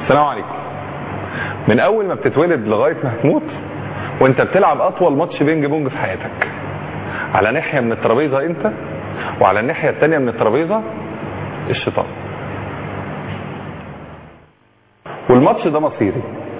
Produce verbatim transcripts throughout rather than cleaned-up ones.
السلام عليكم. من اول ما بتتولد لغايه ما هتموت وانت بتلعب اطول ماتش بينج بونج في حياتك. على ناحيه من الترابيزه انت، وعلى الناحيه الثانيه من الترابيزه الشيطان. والماتش ده مصيري.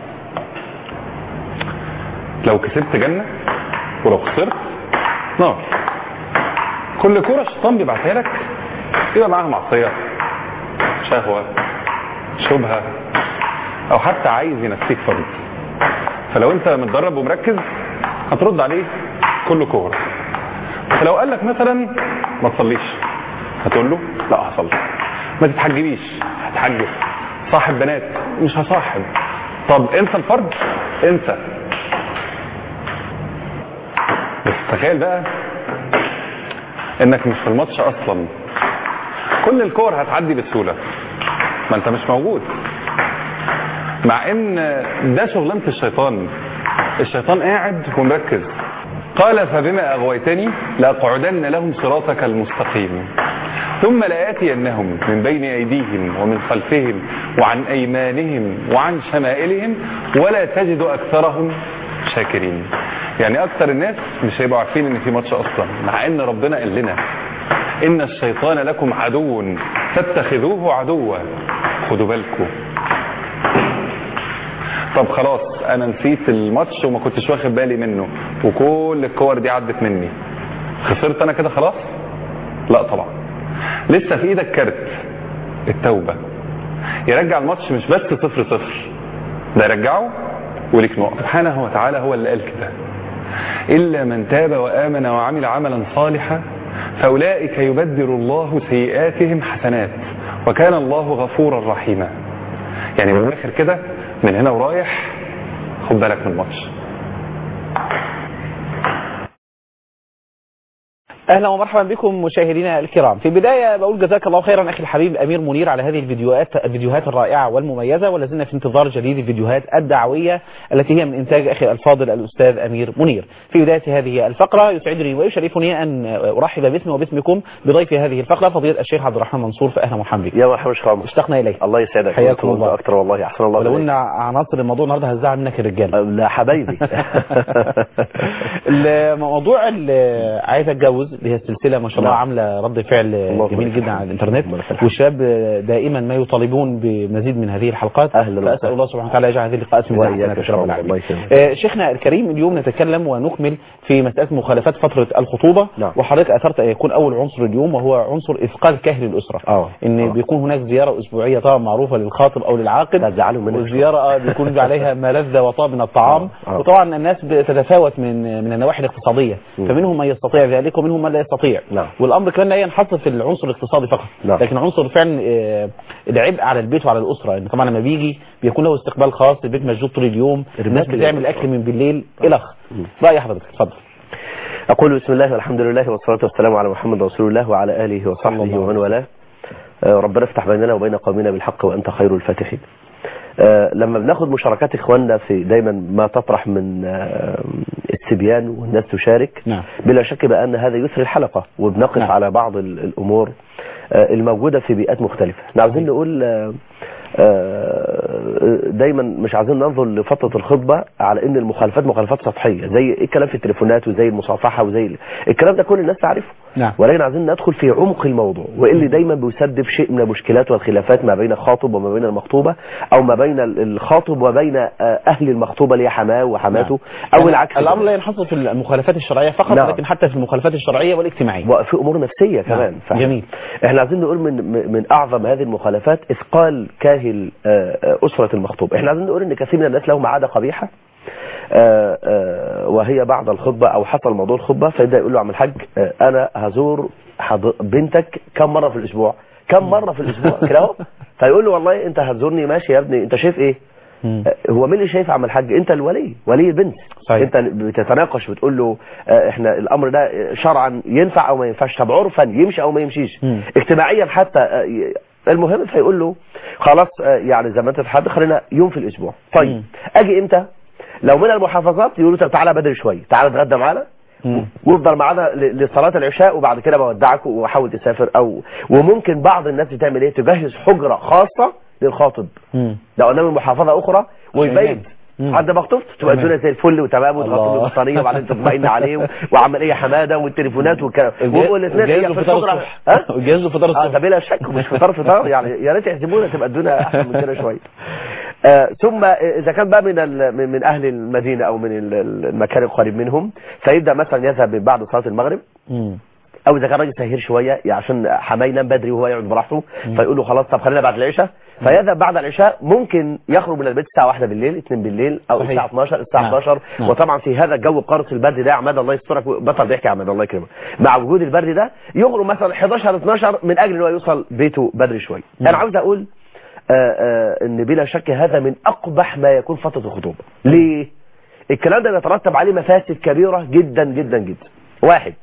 لو كسبت جنه ولو خسرت نار. كل كوره الشيطان بيبعتها لك يبقى معاها معصيه، شهوه، شبهه، او حتى عايز ينسيك فرض. فلو انت متدرب ومركز هترد عليه كل كوره. فلو قال لك مثلا ما تصليش هتقول له لا هصلي. ما تتحجبيش هتحجب. صاحب بنات مش هصاحب. طب انسى الفرض انسى. بس تخيل بقى انك مش في الماتش اصلا. كل الكور هتعدي بسهوله ما انت مش موجود. مع ان ده شغلانه الشيطان. الشيطان قاعد ومركز. قال فبما اغويتني لاقعدن لهم صراطك المستقيم ثم لآتينهم من بين ايديهم ومن خلفهم وعن ايمانهم وعن شمائلهم ولا تجد اكثرهم شاكرين. يعني اكثر الناس مش هيبقوا عارفين ان في ماتش اصلا، مع ان ربنا قال لنا ان الشيطان لكم عدو فاتخذوه عدوا. خدوا بالكم. طب خلاص انا نسيت الماتش وما كنتش واخد بالي منه وكل الكور دي عدت مني، خسرت انا كده خلاص؟ لا طبعا. لسه في ايدك كارت التوبه يرجع الماتش مش بس صفر صفر، ده يرجعه وليك نقط. سبحانه وتعالى هو اللي قال كده الا من تاب وامن وعمل عملا صالحا فاولئك يبدل الله سيئاتهم حسنات وكان الله غفورا رحيما. يعني من الاخر كده من هنا ورايح خد بالك من الماتش. اهلا ومرحبا بكم مشاهدينا الكرام. في البدايه بقول جزاك الله خيرا اخي الحبيب امير منير على هذه الفيديوهات الفيديوهات الرائعه والمميزه، ولازلنا في انتظار جديد الفيديوهات الدعويه التي هي من انتاج اخي الفاضل الاستاذ امير منير. في بدايه هذه الفقره يسعدني ويشرفني ان ارحب باسمي وباسمكم بضيف هذه الفقره فضيله الشيخ عبد الرحمن منصور. فاهلا ومرحبا بك. يا مرحبا شكرا. اشتقنا اليك. الله يسعدك. حياكم الله. اكثر والله. احسن الله. لو ان عناصر الموضوع النهارده هزعل منك الرجال. لا حبايبي. الموضوع اللي عايز اتجوز اللي هي السلسله ما شاء الله عامله رد فعل جميل جدا على الانترنت، والشباب دائما ما يطالبون بمزيد من هذه الحلقات. فاسال الله سبحانه وتعالى يجعل هذه اللقاءات من رب العالمين. شيخنا الكريم اليوم نتكلم ونكمل في مساله مخالفات فتره الخطوبه. نعم. وحضرتك اثرت ان يكون اول عنصر اليوم وهو عنصر اثقال كاهل الاسره. أوه. ان أوه. بيكون هناك زياره اسبوعيه طبعا معروفه للخاطب او للعاقد، والزياره بيكون عليها ما لذ وطاب من الطعام. أوه. وطبعا الناس بتتفاوت من من النواحي الاقتصاديه، م. فمنهم من يستطيع ذلك ومنهم من لا يستطيع. نعم. والامر كمان لا ينحصر في العنصر الاقتصادي فقط. نعم. لكن عنصر فعلا العبء على البيت وعلى الاسره، ان طبعا لما بيجي بيكون له استقبال خاص، البيت مشدود طول اليوم، الناس بتعمل اكل من بالليل الخ. راي حضرتك اتفضل. اقول بسم الله والحمد لله والصلاه والسلام على محمد رسول الله وعلى اله وصحبه ومن والاه. ربنا افتح بيننا وبين قومنا بالحق وانت خير الفاتحين. لما بناخد مشاركات اخواننا في دايما ما تطرح من التبيان والناس تشارك، نعم. بلا شك بان هذا يثري الحلقه وبنقف نعم. على بعض الامور الموجوده في بيئات مختلفه. عايزين نقول دايما مش عايزين ننظر لفتره الخطبه على ان المخالفات مخالفات سطحيه زي الكلام في التليفونات وزي المصافحه وزي الكلام ده كل الناس تعرفه. نعم. ولكن عايزين ندخل في عمق الموضوع واللي دايما بيسبب شيء من المشكلات والخلافات ما بين الخاطب وما بين المخطوبه، او ما بين الخاطب وبين اهل المخطوبه اللي هي حماه وحماته. نعم. او العكس. الامر لا ينحصر في المخالفات الشرعيه فقط. نعم. لكن حتى في المخالفات الشرعيه والاجتماعيه وفي امور نفسيه كمان. نعم. جميل. احنا عايزين نقول من من اعظم هذه المخالفات اثقال كاهل اسره المخطوب. احنا عايزين نقول ان كثير من الناس لهم عاده قبيحه، آآ آآ وهي بعد الخطبه او حصل موضوع الخطبه فيبدا يقول له عم الحاج انا هزور بنتك كم مره في الاسبوع؟ كم مره في الاسبوع كده اهو. فيقول له والله انت هتزورني ماشي يا ابني، انت شايف ايه؟ هو مين اللي شايف عم الحاج؟ انت الولي، ولي البنت. صحيح. انت بتتناقش بتقول له احنا الامر ده شرعا ينفع او ما ينفعش، طب عرفا يمشي او ما يمشيش، مم. اجتماعيا حتى. المهم فيقول له خلاص يعني زي ما انت تحب خلينا يوم في الاسبوع. طيب مم. اجي امتى؟ لو من المحافظات يقولوا طب تعالى بدري شويه، تعالى اتغدى معانا وافضل معانا لصلاه العشاء وبعد كده بودعك وحاول تسافر. او وممكن بعض الناس بتعمل ايه؟ تجهز حجره خاصه للخاطب مم. لو قلنا من محافظه اخرى ويبيت عند مخطوبته تبقى الدنيا زي الفل وتمام وتغطي البطانيه وبعدين تطمئن عليه وعمليه حماده والتليفونات والكلام والاثنين هي في الفطره ها وجهزوا فطار الصبح. اه ده بلا شك مش فطار فطار يعني يا ريت يحسبونا تبقى الدنيا احسن من كده شويه. آه ثم اذا كان بقى من من اهل المدينه او من المكان القريب منهم فيبدا مثلا يذهب بعد صلاه المغرب مم. او اذا كان راجل سهير شويه يعني عشان حماه ينام بدري وهو يقعد براحته فيقول له خلاص طب خلينا بعد العشاء فيذهب بعد العشاء ممكن يخرج من البيت الساعه واحدة بالليل اتنين بالليل او صحيح. الساعه اتناشر الساعه نعم. حداشر نعم. وطبعا في هذا الجو قارص البرد ده عماد الله يسترك بطل ضحك يا عماد الله يكرمك مع وجود البرد ده يغرق مثلا حداشر اتناشر من اجل ان هو يوصل بيته بدري شويه. انا عاوز اقول آآ آآ ان بلا شك هذا من اقبح ما يكون فتره الخطوبه. ليه؟ الكلام ده بيترتب عليه مفاسد كبيره جدا جدا جدا. واحد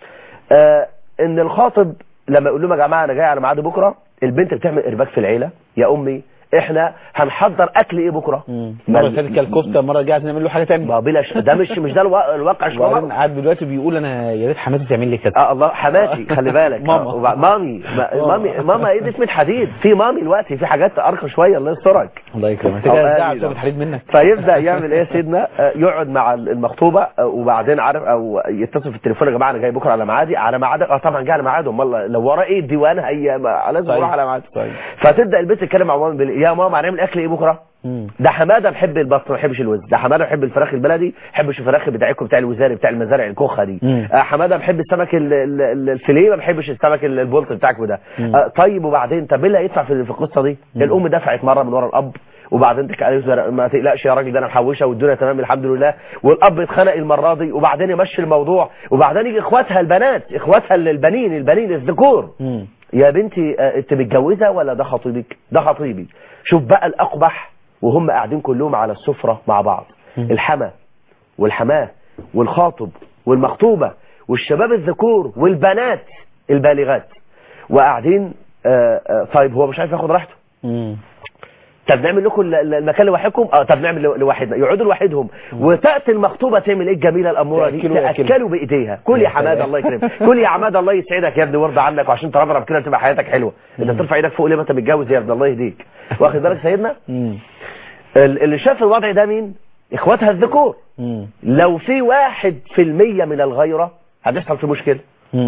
ان الخاطب لما يقول لهم يا جماعه انا جاي على ميعاد بكره البنت بتعمل ارباك في العيله يا امي احنا هنحضر اكل ايه بكره مره فاتت الكفته مره رجعت نعمل له حاجه ثانيه ما بلا ش... ده مش مش ده الوا... الواقع شويه قاعد دلوقتي بيقول انا يا ريت حماتي تعمل لي كده اه الله حماتي خلي بالك ماما آه. مامي ما... مامي ماما ايه اسم الحديد في مامي دلوقتي في حاجات ارقى شويه الله يسترك الله يكرمك كده ازاي عشان الحديد منك فيبدا يعمل ايه سيدنا يقعد مع المخطوبه وبعدين عارف او يتصل في التليفون يا جماعه انا جاي بكره على ميعادي على ميعادك اه طبعا جاي على ميعاده امال لو وراه ايه الديوان هي لازم اروح على ميعادي فتبدا البنت تتكلم مع ماما يا ماما هنعمل اكل ايه بكره ده حماده بحب البط ما بحبش الوز ده حماده بحب الفراخ البلدي ما بحبش الفراخ بتاعكم بتاع الوزاري بتاع المزارع الكوخه دي آه حماده بحب السمك الفيليه ما بحبش السمك البولت بتاعكم ده آه طيب وبعدين طب اللي هيدفع في القصه دي مم. الام دفعت مره من ورا الاب وبعدين تك... ما تقلقش يا راجل ده انا محوشه والدنيا تمام الحمد لله والاب اتخنق المره دي وبعدين يمشي الموضوع وبعدين يجي اخواتها البنات اخواتها البنين البنين الذكور مم. يا بنتي آه انت متجوزه ولا ده خطيبك ده خطيبي شوف بقى الاقبح وهم قاعدين كلهم على السفرة مع بعض الحما والحماه والخاطب والمخطوبة والشباب الذكور والبنات البالغات وقاعدين آآ آآ طيب هو مش عارف ياخد راحته طب نعمل لكم المكان لوحدكم اه طب نعمل لوحدنا يقعدوا لوحدهم وتاتي المخطوبه تعمل ايه الجميله الاموره دي تاكلوا بايديها كل يا حماد الله يكرمك كل يا حماد الله يسعدك يا ابني ويرضى عنك وعشان تربرب كده تبقى حياتك حلوه انت ترفع ايدك فوق ليه ما انت متجوز يا ابن الله يهديك واخد بالك سيدنا اللي شاف الوضع ده مين اخواتها الذكور لو في واحد في المية من الغيره هتحصل في مشكله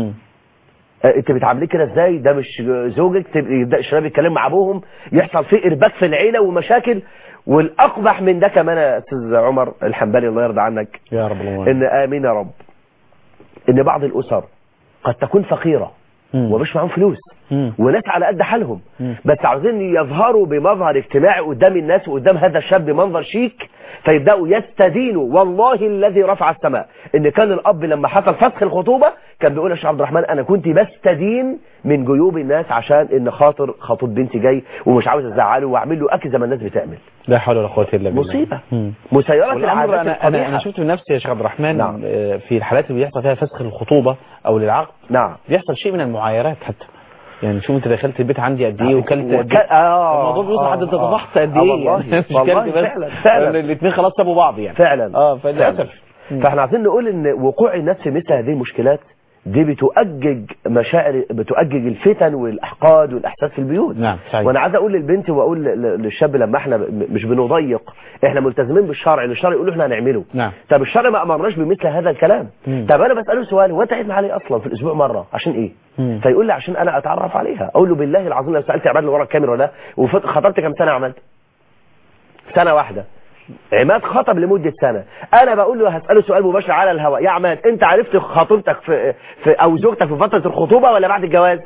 انت بتعامليه كده ازاي ده مش زوجك يبدا الشباب يتكلم مع ابوهم يحصل فيه ارباك في العيله ومشاكل والاقبح من ده كمان يا استاذ عمر الحنبلي الله يرضى عنك يا رب الله ان امين يا رب ان بعض الاسر قد تكون فقيره ومش معاهم فلوس مم. وناس على قد حالهم مم. بس عاوزين يظهروا بمظهر اجتماعي قدام الناس وقدام هذا الشاب بمنظر شيك فيبداوا يستدينوا والله الذي رفع السماء ان كان الاب لما حصل فسخ الخطوبه كان بيقول يا شيخ عبد الرحمن انا كنت بستدين من جيوب الناس عشان ان خاطر خطوب بنتي جاي ومش عاوز ازعله واعمل له اكل زي ما الناس بتعمل لا حول ولا قوه الا بالله مصيبه مسيره العادات انا انا انا شفت بنفسي يا شيخ عبد الرحمن نعم. في الحالات اللي بيحصل فيها فسخ الخطوبه او للعقد نعم بيحصل شيء من المعايرات حتى يعني شوف انت دخلت البيت عندي قد ايه وكلت قد ايه اه الموضوع بيوصل حد انت طبخت قد ايه والله يعني مش والله فعلا فعلا الاثنين خلاص سابوا بعض يعني فعلا اه فللاسف فاحنا عايزين نقول ان وقوع الناس في مثل هذه المشكلات دي بتؤجج مشاعر بتؤجج الفتن والاحقاد والاحساس في البيوت نعم صحيح. وانا عايز اقول للبنت واقول للشاب لما احنا مش بنضيق احنا ملتزمين بالشرع اللي الشرع يقول احنا هنعمله نعم. طب الشرع ما امرناش بمثل هذا الكلام مم. طب انا بساله سؤال هو انت عيد عليه اصلا في الاسبوع مره عشان ايه مم. فيقول لي عشان انا اتعرف عليها اقول له بالله العظيم لو سالت عماد اللي ورا الكاميرا ده وخطبت كام سنه عملت سنه واحده عماد خطب لمدة سنة انا بقول له هسأله سؤال مباشر على الهواء يا عماد انت عرفت خطيبتك في, في او زوجتك في فترة الخطوبة ولا بعد الجواز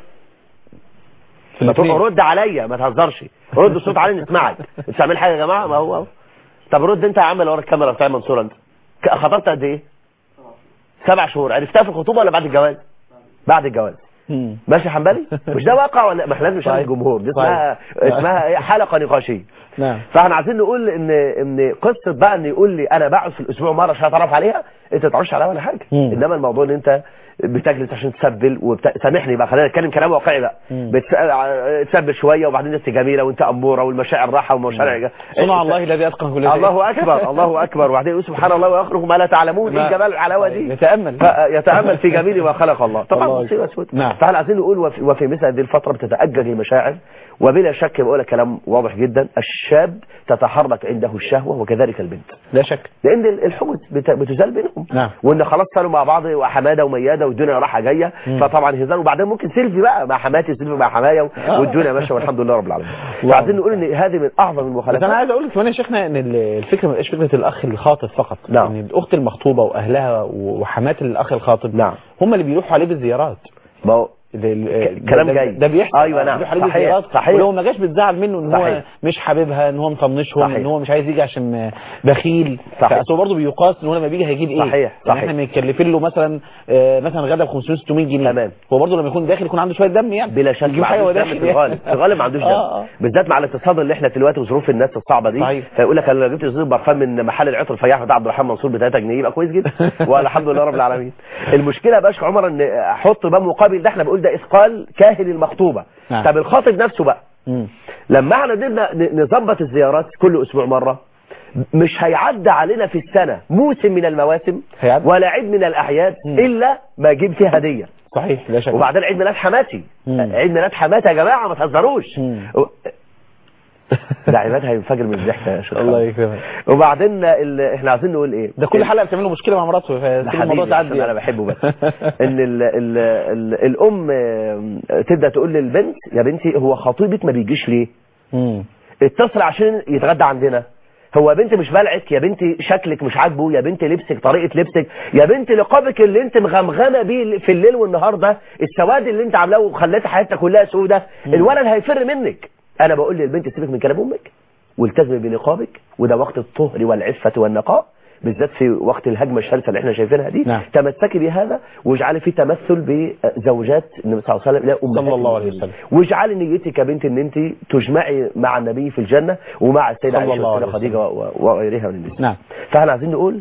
ما تقول رد عليا ما تهزرش رد الصوت علي نسمعك بتعمل حاجة يا جماعة ما هو أو. طب رد انت يا عم اللي ورا الكاميرا بتاع منصور انت خطبت قد ايه سبع شهور عرفتها في الخطوبة ولا بعد الجواز بعد الجواز ماشي يا حنبلي مش ده واقع ولا ما احنا لازم نشارك الجمهور دي اسمها اسمها حلقة نقاشية نعم فاحنا عايزين نقول ان ان قصه بقى ان يقول لي انا بقعد في الاسبوع مره عشان اتعرف عليها انت ما تعرفش عليها ولا حاجه مم. انما الموضوع ان انت بتجلس عشان تسبل وبت... سامحني بقى خلينا نتكلم كلام واقعي بقى بتسبل شويه وبعدين انت جميله وانت اموره والمشاعر راحه ومشاعر صنع الله الذي اتقن كل شيء. الله اكبر الله اكبر وبعدين يقول سبحان الله ويخلق ما لا تعلمون. ايه جمال العلاوه دي؟ يتامل يتامل في جميل ما خلق الله. طبعا مصيبه سود. نعم. فاحنا عايزين نقول وفي, وفي مثل هذه الفتره بتتاجج المشاعر وبلا شك بقول كلام واضح جدا. الشاب تتحرك عنده الشهوه وكذلك البنت لا شك لان الحجج بتزال بينهم. نعم. وان خلاص صاروا مع بعض وحماده ومياده والدنيا رايحه جايه فطبعا هزار وبعدين ممكن سيلفي بقى مع حماتي سيلفي مع حمايا والدنيا ماشيه والحمد لله رب العالمين. فعايزين نقول ان هذه من اعظم المخالفات. بس انا عايز اقول لك كمان يا شيخنا ان الفكره ما بقاش فكره الاخ الخاطب فقط. نعم. ان الاخت المخطوبه واهلها وحمات الاخ الخاطب نعم. هم اللي بيروحوا عليه بالزيارات. ما هو كلام جاي ده بيحصل. ايوه نعم صحيح صحيح. ولو ما جاش بتزعل منه ان صحيح. هو مش حاببها ان هو مطنشهم ان هو مش عايز يجي عشان بخيل. صحيح. فهو برضه بيقاس ان هو لما بيجي هيجيب ايه. صحيح يعني احنا مكلفين له مثلا آه مثلا غدا ب خمسمية ستمية جنيه. تمام. هو برضه لما يكون داخل يكون عنده شويه دم يعني بلا شك يجيب حاجه داخل في الغالب في الغالب ما عندوش دم آه. بالذات مع الاقتصاد اللي احنا دلوقتي وظروف الناس الصعبه دي. صحيح. فيقول لك انا لو جبت زيت برفان من محل العطر الفياح بتاع عبد الرحمن منصور ب ثلاثة جنيه يبقى كويس جدا والحمد لله رب العالمين. المشكله يا باشا عمر ان احط بقى مقابل ده احنا بنقول ده اثقال كاهل المخطوبه. نعم. طب الخاطب نفسه بقى مم. لما احنا قدرنا نظبط الزيارات كل اسبوع مره مش هيعدى علينا في السنه موسم من المواسم هيعد. ولا عيد من الاعياد مم. الا ما اجيب فيه هديه. صحيح لا شك. وبعدين عيد ميلاد حماتي مم. عيد ميلاد حماتي يا جماعه ما تهزروش. مم. ده عماد هينفجر من الضحك يا شيخ. الله يكرمك. وبعدين ال... احنا عايزين نقول ايه ده كل حلقه بتعمل له مشكله مع مراته فكل الموضوع تعدي. انا بحبه بس ان ال... ال... ال... الام تبدا تقول للبنت يا بنتي هو خطيبك ما بيجيش ليه؟ امم اتصل عشان يتغدى عندنا. هو يا بنتي مش بلعك يا بنتي شكلك مش عاجبه يا بنتي لبسك طريقه لبسك يا بنتي لقابك اللي انت مغمغمه بيه في الليل والنهار ده السواد اللي انت عاملاه وخليت حياتك كلها سودة الولد هيفر منك. انا بقول للبنت سيبك من كلام امك والتزمي بنقابك وده وقت الطهر والعفه والنقاء بالذات في وقت الهجمه الشرسه اللي احنا شايفينها دي. نعم. تمسكي بهذا واجعلي في تمثل بزوجات النبي صلى الله عليه وسلم لا صلى الله عليه وسلم واجعلي نيتك يا بنت ان انت تجمعي مع النبي في الجنه ومع السيده عائشه والسيده خديجه وغيرها من النساء. نعم. فاحنا عايزين نقول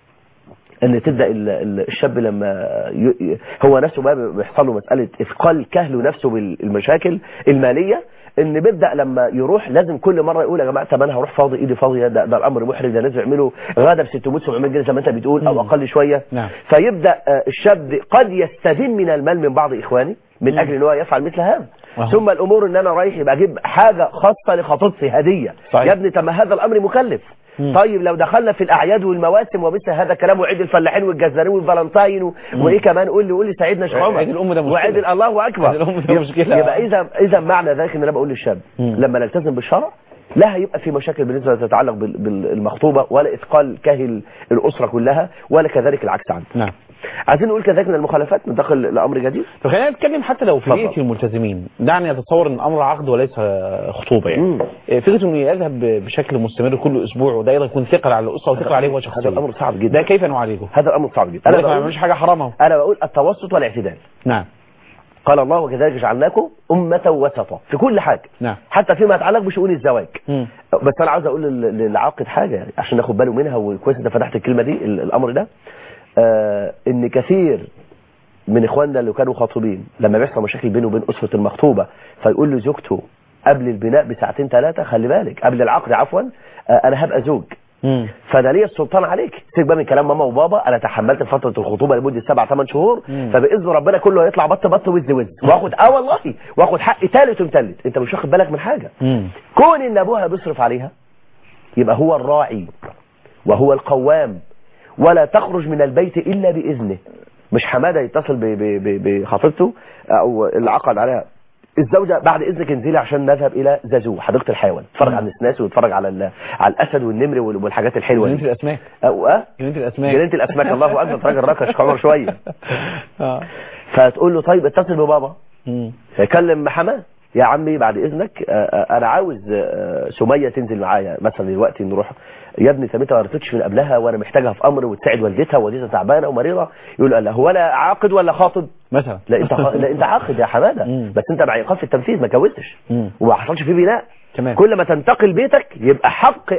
ان تبدا الشاب لما ي... هو نفسه بقى بيحصل له مساله اثقال كهله نفسه بالمشاكل الماليه ان بيبدا لما يروح لازم كل مره يقول يا جماعه طب انا هروح فاضي ايدي فاضيه ده, ده الامر محرج ده لازم يعملوا غدا ب ستمية سبعمية جنيه زي ما انت بتقول او اقل شويه. نعم. فيبدا الشاب قد يستدين من المال من بعض اخواني من اجل ان هو يفعل مثل هذا. أه. ثم الامور ان انا رايح يبقى اجيب حاجه خاصه لخطيبتي هديه. صحيح. يا ابني طب ما هذا الامر مكلف. مم. طيب لو دخلنا في الاعياد والمواسم ومثل هذا الكلام وعيد الفلاحين والجزارين والفالنتاين و... وايه كمان قول لي قول لي ساعدنا يا شيخ عمر. عيد الام ده مشكله وعيد الله اكبر. عيد الام ده مشكله. يبقى اذا اذا معنى ذلك ان انا بقول للشاب مم. لما نلتزم بالشرع لا هيبقى في مشاكل بالنسبه تتعلق بالمخطوبه ولا اثقال كاهل الاسره كلها ولا كذلك العكس عنه. نعم. عايزين نقول كذلك من المخالفات ندخل لامر جديد. طب خلينا نتكلم حتى لو في بيئه الملتزمين دعني اتتصور ان الامر عقد وليس خطوبه يعني. مم. فكره انه يذهب بشكل مستمر كل اسبوع وده ايضا يكون ثقل على الاسره وثقل عليه هو شخصيا. هذا الامر صعب جدا. ده كيف نعالجه؟ هذا الامر صعب جدا. انا ما بعملش حاجه حرام. انا بقول التوسط والاعتدال. نعم. قال الله وكذلك جعلناكم أمة وسطا في كل حاجة. نعم. حتى فيما يتعلق بشؤون الزواج. مم. بس أنا عاوز أقول للعاقد حاجة يعني عشان ناخد باله منها وكويس أنت فتحت الكلمة دي الأمر ده آه إن كثير من إخواننا اللي كانوا خاطبين لما بيحصل مشاكل بينه وبين أسرة المخطوبة فيقول له زوجته قبل البناء بساعتين ثلاثة خلي بالك قبل العقد عفوا آه أنا هبقى زوج. مم. فده ليه السلطان عليك سيبك بقى من كلام ماما وبابا انا تحملت فتره الخطوبه لمده سبع ثمان شهور مم. فباذن ربنا كله هيطلع بط بط وز وز واخد اه والله واخد حق ثالث ومثلث انت مش واخد بالك من حاجه. مم. كون ان ابوها بيصرف عليها يبقى هو الراعي وهو القوام ولا تخرج من البيت الا باذنه. مش حماده يتصل بخطيبته او اللي عقد عليها الزوجة بعد إذنك انزلي عشان نذهب إلى زازو حديقة الحيوان نتفرج على النسناس ونتفرج على على الأسد والنمر والحاجات الحلوة دي. جنينة الأسماك. أه جنينة الأسماك. جنينة الأسماك الله أكبر راجل ركش كبر شوية. فتقول له طيب اتصل ببابا. فيكلم حماه يا عمي بعد إذنك أنا عاوز سمية تنزل معايا مثلا دلوقتي نروح يا ابني سميتها ما رتتش من قبلها وأنا محتاجها في أمر وتساعد والدتها والدتها تعبانة ومريضة. يقول له هو أنا عاقد ولا خاطب؟ مثلا لا انت لا انت عاقد يا حماده، بس انت مع ايقاف التنفيذ ما اتجوزتش وما حصلش فيه بناء. تمام. كل ما تنتقل بيتك يبقى حق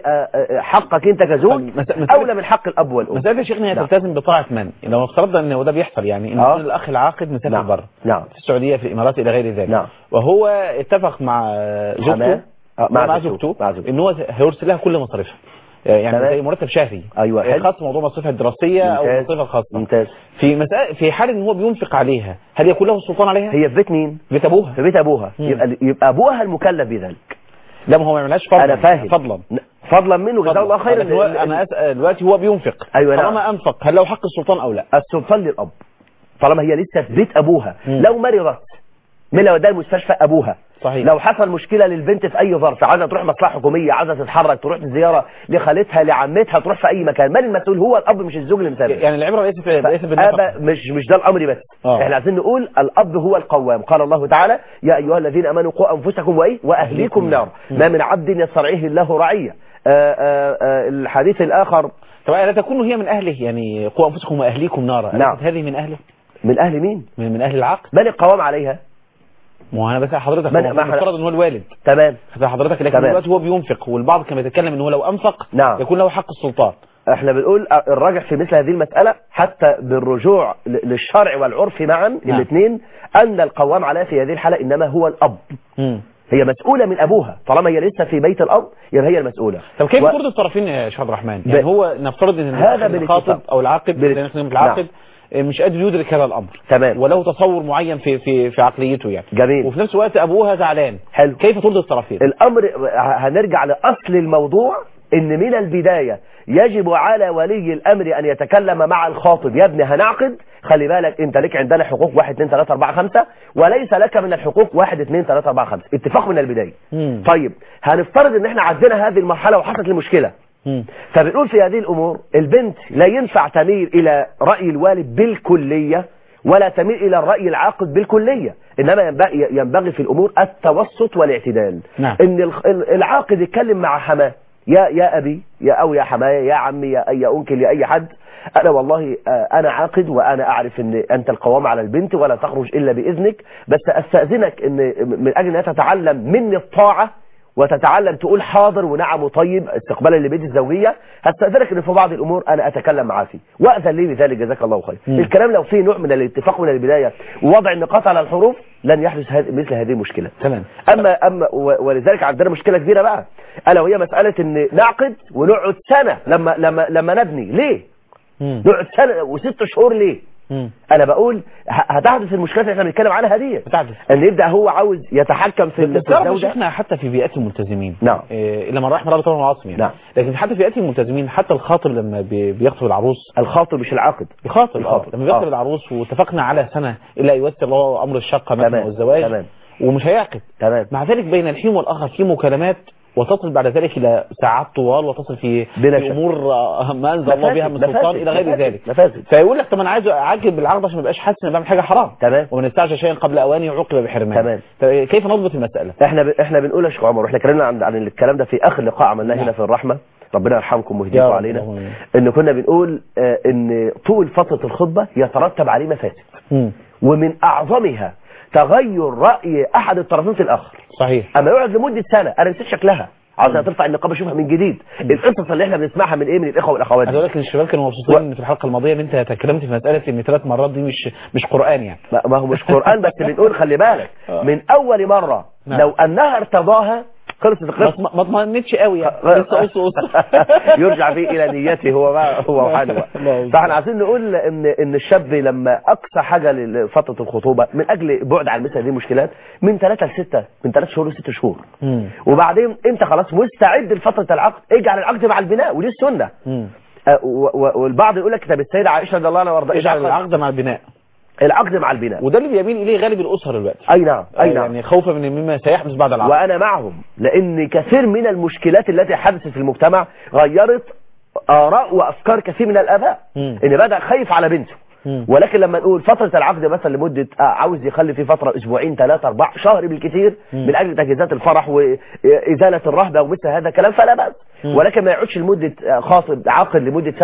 حقك انت كزوج اولى من حق الاب والام. مسألة يا شيخنا هي تلتزم بطاعه من؟ لو افترضنا ان وده بيحصل، يعني ان آه. الاخ العاقد مسافر نعم. بره نعم. في السعوديه في الامارات الى غير ذلك، نعم. وهو اتفق مع زوجته آه. مع, مع زوجته ان هو هيرسل لها كل مصاريفها، يعني تمام. زي مرتب شهري. ايوه خاص موضوع مصاريفها الدراسيه او مصاريفها الخاصه. ممتاز. في مسألة في حال ان هو بينفق عليها، هل يكون له السلطان عليها؟ هي في بيت مين؟ في بيت ابوها. في بيت ابوها. يبقى يبقى ابوها المكلف بذلك. لا ما هو ما يعملهاش فضلا. انا فاهم. فضلا فضلا منه جزاه الله خيرا. هو انا اسال دلوقتي هو بينفق. ايوه نعم. طالما انفق هل له حق السلطان او لا؟ السلطان للاب طالما هي لسه في بيت ابوها. مم. لو مرضت من لو ده المستشفى ابوها. صحيح. لو حصل مشكله للبنت في اي ظرف، عايزه تروح مصلحه حكوميه، عايزه تتحرك، تروح زياره لخالتها لعمتها، تروح في اي مكان، من المسؤول؟ هو الاب مش الزوج اللي مسافر. يعني العبره ليس في ليس بالنفقه. مش مش ده الامر بس. أوه. احنا عايزين نقول الاب هو القوام. قال الله تعالى يا ايها الذين امنوا قوا انفسكم وايه واهليكم نار، ما من عبد يسترعيه الله رعيه. آآ آآ الحديث الاخر طبعا لا تكون هي من اهله، يعني قوا انفسكم واهليكم نارا. نعم. هذه من اهله؟ من اهل مين؟ من, من اهل العقد. من القوام عليها؟ ما هو انا بس حضرتك مفترض ان هو الوالد. تمام. حضرتك لكن دلوقتي هو بينفق، والبعض كان بيتكلم ان هو لو انفق نعم. يكون له حق السلطان. احنا بنقول الراجح في مثل هذه المسألة حتى بالرجوع للشرع والعرف معا نعم. الاثنين ان القوام عليها في هذه الحالة انما هو الاب. م. هي مسؤولة من ابوها طالما هي لسه في بيت الاب، يبقى هي المسؤولة. طب كيف ترضي و... الطرفين يا شيخ عبد الرحمن؟ يعني هو نفترض ان هذا الخاطب او العاقد بال... العاقد نعم. مش قادر يدرك هذا الامر. تمام. وله تصور معين في في في عقليته يعني. جميل. وفي نفس الوقت ابوها زعلان. حلو. كيف ترضي الطرفين؟ الامر هنرجع لاصل الموضوع ان من البداية يجب على ولي الامر ان يتكلم مع الخاطب. يا ابني هنعقد، خلي بالك انت لك عندنا حقوق واحد اثنين ثلاثة أربعة خمسة وليس لك من الحقوق واحد اثنين ثلاثة أربعة خمسة. اتفاق من البداية. مم. طيب هنفترض ان احنا عدينا هذه المرحلة وحصلت المشكلة. مم. فبنقول في هذه الامور البنت لا ينفع تميل الى رأي الوالد بالكلية ولا تميل الى الرأي العاقد بالكلية، انما ينبغي, ينبغي في الامور التوسط والاعتدال. نعم. ان العاقد يتكلم مع حماه يا يا ابي يا او يا حماية يا عمي يا يا انكل يا اي حد، انا والله انا عاقد وانا اعرف ان انت القوام على البنت ولا تخرج الا باذنك، بس استاذنك ان من اجل انها تتعلم مني الطاعه وتتعلم تقول حاضر ونعم وطيب استقبالا لبيت الزوجيه، هستاذنك ان في بعض الامور انا اتكلم معاه فيه واذن لي بذلك جزاك الله خير. م. الكلام لو فيه نوع من الاتفاق من البدايه ووضع النقاط على الحروف لن يحدث مثل هذه المشكله. تمام. اما اما ولذلك عندنا مشكله كبيره بقى، الا وهي مساله ان نعقد ونقعد سنه لما لما لما نبني ليه؟ م. نقعد سنه وست شهور ليه؟ مم. انا بقول هتحدث المشكلات اللي احنا بنتكلم عنها دي، هتحدث ان يبدا هو عاوز يتحكم في الزوجه. احنا حتى في بيئات الملتزمين نعم إيه الا من رحم الله طبعا العاصم يعني. نعم. لكن حتى في بيئات الملتزمين حتى الخاطب لما بيخطب العروس، الخاطب مش العاقد، الخاطب الخاطب لما بيخطب العروس واتفقنا على سنه الا يوسر الله امر الشقه مثلا والزواج تمام. ومش هيعقد تمام. مع ذلك بين الحين والاخر في مكالمات وتصل بعد ذلك الى ساعات طوال وتصل في, في امور ما انزل الله بها من سلطان الى غير ذلك. مفاسد. فيقول لك طب انا عايز اعجل بالعقد عشان ما ابقاش حاسس ان بعمل حاجه حرام. تمام. ومن استعجل شيئا قبل اوانه عوقب بحرمان. تمام. كيف نضبط المساله؟ احنا ب... احنا بنقول يا شيخ عمر، احنا اتكلمنا عن عن الكلام ده في اخر لقاء عملناه هنا في الرحمه، ربنا يرحمكم ويهديكم علينا، ان كنا بنقول اه ان طول فتره الخطبه يترتب عليه مفاسد م. ومن اعظمها تغير راي احد الطرفين في الاخر. صحيح. اما يقعد لمده سنه انا نسيت شكلها عاوزها ترفع النقاب اشوفها من جديد. القصص اللي احنا بنسمعها من ايه من الاخوه والاخوات عايز اقول لك الشباب كانوا مبسوطين و... في الحلقه الماضيه ان انت تكلمت في مساله ان ثلاث مرات دي مش مش قران يعني. ما هو مش قران بس بنقول خلي بالك من اول مره نعم. لو انها ارتضاها خلصت القصه ما اطمئنتش قوي يعني لسه قص قص يرجع فيه الى نيته هو بقى هو وحاله. فاحنا عايزين نقول ان ان الشاب لما اقصى حاجه لفتره الخطوبه من اجل بعد عن مثل هذه المشكلات من ثلاثة لستة من ثلاث شهور لست شهور م. وبعدين انت خلاص مستعد لفتره العقد، اجعل العقد مع البناء ودي السنه. أه والبعض يقول لك طب السيده عائشه رضي الله عنها وارضاها اجعل العقد مع البناء، العقد مع البناء، وده اللي بيميل اليه غالب الاسر دلوقتي. اي نعم اي نعم يعني خوفا من مما سيحدث بعد العقد. وانا معهم لان كثير من المشكلات التي حدثت في المجتمع غيرت اراء وافكار كثير من الاباء م. ان بدا خايف على بنته م. ولكن لما نقول فتره العقد مثلا لمده عاوز يخلي في فتره اسبوعين ثلاثه اربعه شهر بالكثير م. من اجل تجهيزات الفرح وازاله الرهبه ومثل هذا الكلام فلا باس، ولكن ما يقعدش لمده خاطب عقد لمده سنه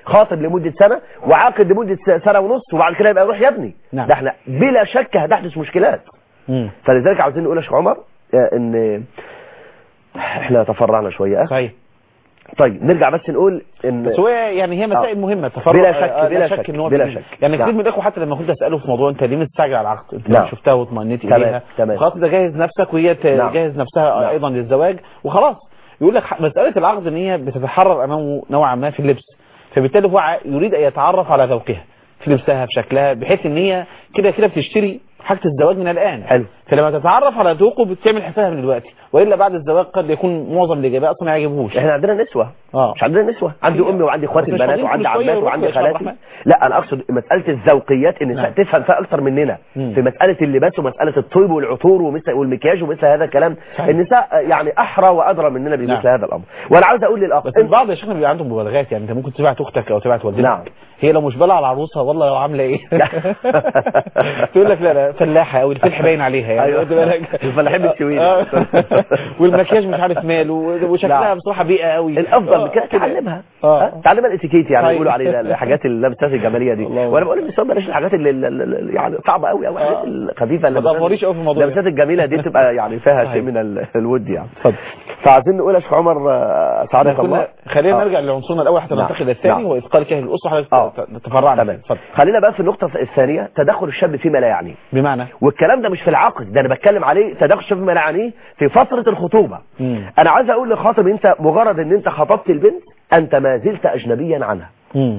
خاطب لمده سنه وعاقد لمده سنه ونص وبعد كده يبقى يروح يبني. نعم. ده احنا بلا شك هتحدث مشكلات. مم. فلذلك عاوزين نقول يا شيخ عمر ان احنا تفرعنا شويه. صحيح. طيب نرجع بس نقول ان بس هو يعني هي مسائل آه. مهمه تفرع. بلا شك بلا شك, إن هو بلا شك. يعني كتير نعم. من الاخوه حتى لما كنت اساله في موضوع انت ليه مستعجل على العقد انت نعم. شفتها واطمئنت تمام. اليها تمام. خلاص ده جاهز نفسك وهي تجهز نفسها نعم. ايضا للزواج وخلاص. يقول لك مساله العقد ان هي بتتحرر امامه نوعا ما في اللبس فبالتالي هو يريد ان يتعرف على ذوقها في لبسها في شكلها بحيث ان هي كده كده بتشتري حاجه الزواج من الان. حلو. فلما تتعرف على ذوقه بتعمل حسابها من دلوقتي والا بعد الزواج قد يكون معظم اللي جايباه اصلا ما يعجبهوش. احنا عندنا نسوه اه مش عندنا نسوه عندي امي وعندي اخواتي بس مش البنات فاضيين وعندي كل شوية عماتي يروحوا وعندي يا شيخ عبد خالاتي. الرحمن. لا انا اقصد مساله الذوقيات ان نعم. تفهم فيها اكتر مننا مم. في مساله اللباس ومساله الطيب والعطور ومثل والمكياج ومثل هذا الكلام. صحيح. النساء يعني احرى وادرى مننا بمثل نعم. هذا الامر. وانا عاوز اقول للاخ بس البعض يا شيخنا بيبقى عندهم مبالغات يعني انت ممكن تبعت اختك او تبعت والدتك. نعم. هي لو مش بالها على العروسه والله لو عامله ايه تقول لك لا لا فلاحه او الفلح باين عليها يعني. أيوة. واخد بالك الفلاحين بالسويد. آه. والمكياج مش عارف ماله وشكلها نعم. بصراحه بيئه قوي. الافضل آه. من كده تعلمها. آه. ها؟ تعلمها الاتيكيت يعني صحيح. بيقولوا عليه الحاجات اللبسات الجماليه دي. وانا بقول للنسوان بلاش الحاجات اللي اللي- يعني صعبه قوي قوي الحاجات الخفيفه ما تقفريش قوي في الموضوع. اللبسات الجميله دي بتبقى يعني فيها صحيح. شيء من ال- الود يعني. اتفضل. فعايزين نقول يا شيخ عمر آه، سعادة الله. كنا خلينا آه. نرجع لعنصرنا الاول حتى نعم. ننتقل للثاني نعم. واثقال كاهل الاسره حضرتك آه. تفرعنا. تمام. اتفضل. خلينا بقى في النقطه الثانيه تدخل الشاب فيما لا يعنيه. بمعنى والكلام ده مش في العقد ده انا بتكلم عليه تدخل الشاب فيما لا يعنيه في فتره الخطوبه. مم. انا عايز اقول لخاطب انت مجرد ان انت خطبت البنت انت ما زلت اجنبيا عنها. مم.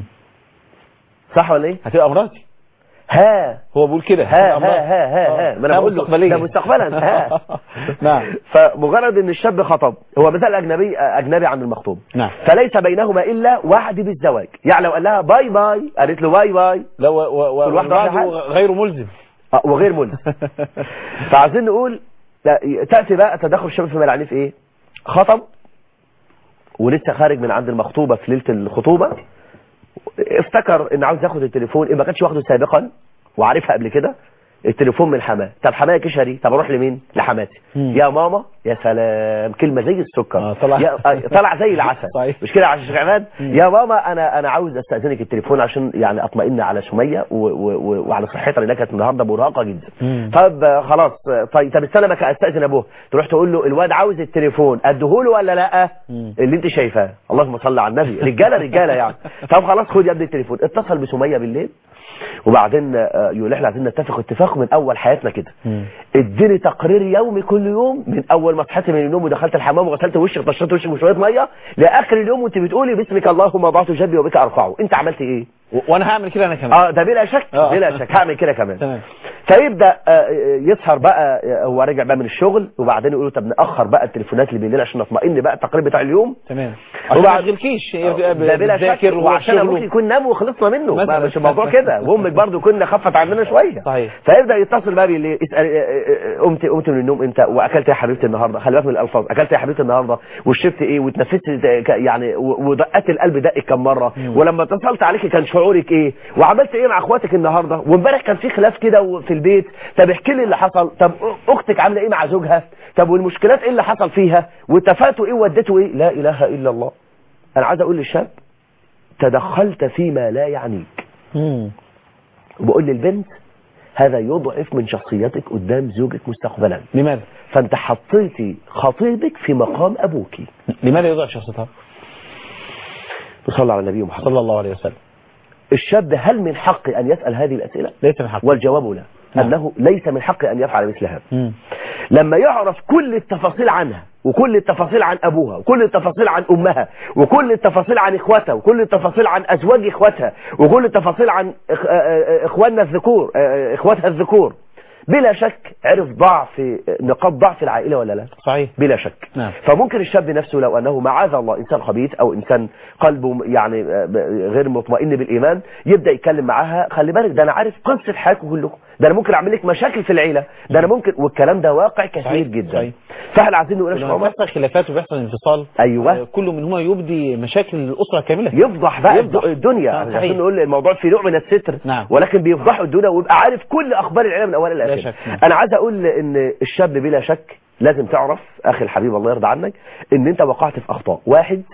صح ولا ايه؟ هتبقى مراتي. ها هو بيقول كده ها ها ها ها, ها. ما انا بقول له ده مستقبلا. ها نعم. فمجرد ان الشاب خطب هو مثال اجنبي اجنبي عن المخطوب. نعم. فليس بينهما الا وعد بالزواج يعني لو قال لها باي باي قالت له باي باي لا وبعده غير ملزم آه وغير ملزم. فعايزين نقول تاتي بقى تدخل الشاب في ملعنيه في ايه؟ خطب ولسه خارج من عند المخطوبه في ليله الخطوبه افتكر ان عاوز ياخد التليفون ما كانش واخده سابقا وعارفها قبل كده التليفون من حماه. طب حماية كشري طب اروح لمين؟ لحماتي. يا ماما يا سلام كلمه زي السكر. آه طلع يا آه طلع زي العسل. مش كده يا شيخ عماد؟ يا ماما انا انا عاوز استاذنك التليفون عشان يعني اطمئن على سميه و و وعلى صحتها لانها كانت النهارده مرهقه جدا. مم. طب خلاص طيب طب استنى ما استاذن ابوه تروح تقول له الواد عاوز التليفون اديهوله ولا لا؟ مم. اللي انت شايفاه اللهم صل على النبي رجاله رجاله يعني. طب خلاص خد يا ابني التليفون. اتصل بسميه بالليل وبعدين يقول احنا عايزين نتفق اتفاق من اول حياتنا كده. اديني تقرير يومي كل يوم من اول ما صحيت من النوم ودخلت الحمام وغسلت وشك طشرت وشك بشويه ميه لاخر اليوم وانت بتقولي باسمك اللهم وضعت جنبي وبك ارفعه. انت عملت ايه؟ وانا هعمل كده انا كمان. اه ده بلا شك آه. بلا شك هعمل كده كمان. تمام. فيبدا يسهر بقى هو راجع بقى من الشغل وبعدين يقولوا طب ناخر بقى التليفونات اللي بالليل عشان نطمئن بقى التقرير بتاع اليوم. تمام. عشان ما يشغلكيش ده بلا شك وعشان ابوك يكون نام وخلصنا منه ما مش الموضوع كده وامك برضو كنا خفت عننا شويه. صحيح. فيبدا يتصل بقى بالليل يسال قمت قمت من النوم امتى واكلت يا حبيبتي النهارده خلي بالك من الالفاظ اكلت يا حبيبتي النهارده وشربت ايه واتنفست يعني ودقات القلب دقت كم مره ولما اتصلت عليك كان شعورك ايه وعملت ايه مع اخواتك النهارده وامبارح كان في خلاف كده في البيت. طب احكي لي اللي حصل. طب اختك عامله ايه مع زوجها. طب والمشكلات ايه اللي حصل فيها واتفقتوا ايه ووديتوا ايه. لا اله الا الله. انا عايز اقول للشاب تدخلت فيما لا يعنيك. امم وبقول للبنت هذا يضعف من شخصيتك قدام زوجك مستقبلا. لماذا؟ فانت حطيتي خطيبك في مقام ابوك. لماذا يضعف شخصيتها؟ صلى على النبي محمد صلى الله عليه وسلم. الشاب هل من حقه ان يسال هذه الاسئله؟ ليس من حقه. والجواب لا. نعم. انه ليس من حقه ان يفعل مثل هذا. مم. لما يعرف كل التفاصيل عنها وكل التفاصيل عن ابوها وكل التفاصيل عن امها وكل التفاصيل عن اخواتها وكل التفاصيل عن ازواج اخواتها وكل التفاصيل عن اخواننا الذكور اخواتها الذكور بلا شك عرف ضعف نقاط ضعف العائله ولا لا؟ صحيح. بلا شك. نعم. فممكن الشاب نفسه لو انه معاذ الله انسان خبيث او انسان قلبه يعني غير مطمئن بالايمان يبدا يتكلم معاها خلي بالك ده انا عارف قصه حياتكم كلكم ده انا ممكن اعمل لك مشاكل في العيله ده انا ممكن والكلام ده واقع كثير صحيح. جدا. صحيح. فاحنا عايزين نقول لما بيحصل خلافات وبيحصل انفصال ايوه كل منهما يبدي مشاكل الاسره كامله يفضح بقى يفضح. الدنيا. آه عشان نقول الموضوع في نوع من الستر. نعم. ولكن بيفضحوا الدنيا ويبقى عارف كل اخبار العيله من اولها لاخرها. نعم. انا عايز اقول ان الشاب بلا شك لازم تعرف اخي الحبيب الله يرضى عنك ان انت وقعت في اخطاء. واحد